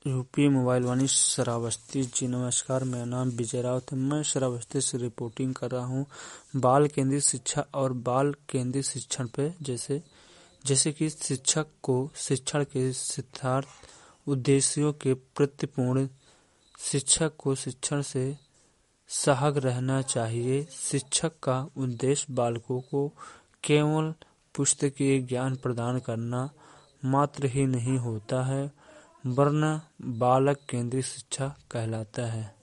UP mobile Vaani Shravasti ji नमस्कार। मेरा नाम विजय रावत है। मैं श्रावस्ती से रिपोर्टिंग कर रहा हूँ बाल केंद्रित शिक्षा और बाल केंद्रित शिक्षण पे। जैसे कि शिक्षक को शिक्षण के सिद्धांत उद्देश्यों के प्रतिपूर्ण शिक्षक को शिक्षण से सजग रहना चाहिए। शिक्षक का उद्देश्य बालकों को केवल पुस्तकीय ज्ञान प्रदान करना मात्र ही नहीं होता है, वरना बालक केंद्रित शिक्षा कहलाता है।